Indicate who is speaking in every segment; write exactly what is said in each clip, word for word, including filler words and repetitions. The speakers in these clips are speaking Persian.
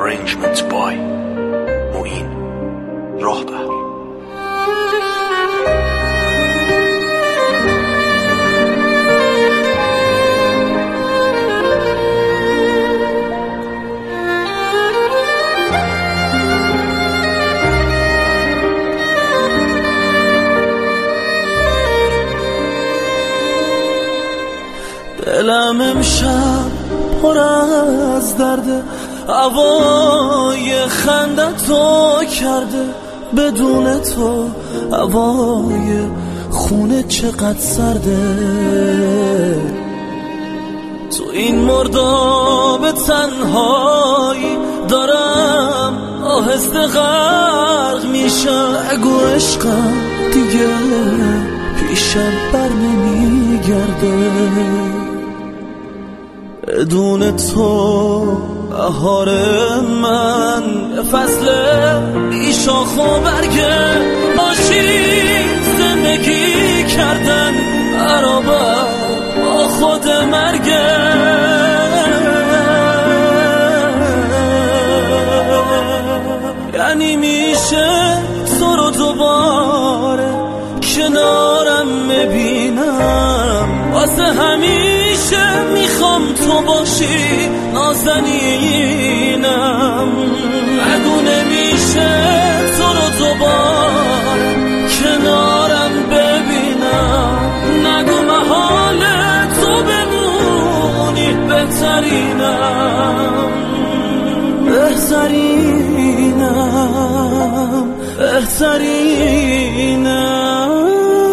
Speaker 1: Arrangement by معین راهبر.
Speaker 2: دلم امشب پر از درده، هوای خندت تو کرده، بدون تو هوای خونه چقدر سرده. تو این مرداب تنهایی دارم آهسته غرق میشم. اگو عشقم دیگه پیشم بر نمیگرده، بدون تو بهار من فصل بی شاخ و برگه. باشی زندگی کردن برابر با خود مرگه. یعنی میشه تو رو دوباره کنارم ببینم، واسه همیشه میخوام تو باشی نازنینم. اگه نمیشه تو رو دوباره کنارم ببینم، نگو محال تو بمونی بهترینم بهترینم بهترینم.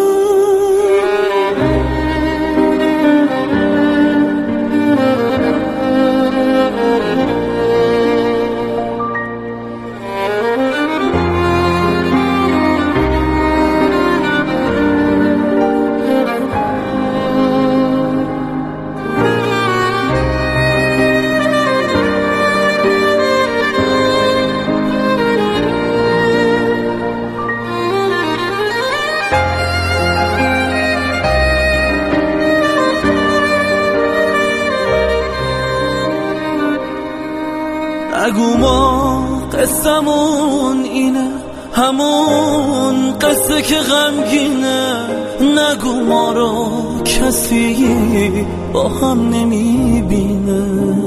Speaker 2: نگو ما قصمون اینه، همون قصه که غمگینه. نگو ما رو کسی با هم نمیبینه.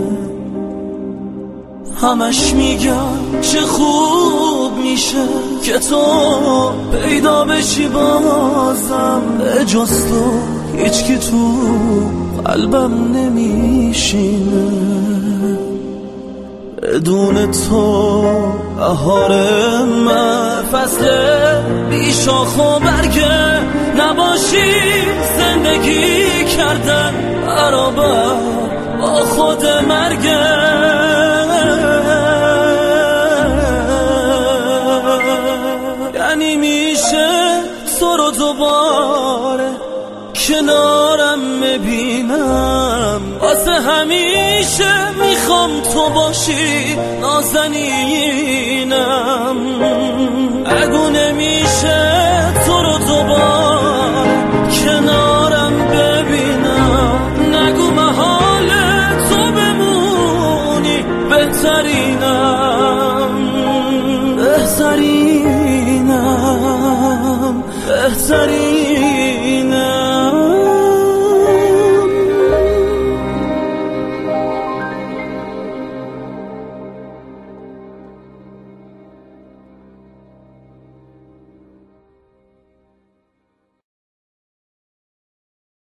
Speaker 2: همش میگم چه خوب میشه که تو پیدا بشی بازم. جز تو هیچ کی تو قلبم نمیشینه، بدون تو بهار من فصل بی شاخ و برگه. نباشی زندگی کردن برابر با خود مرگه. یعنی میشه تو رو دوباره کنارم ببینم، واسه همیشه میخوام تو باشی نازنینم. اگه نمیشه تو رو دوباره کنارم ببینم، نگو محال تو بمونی بهترینم بهترینم.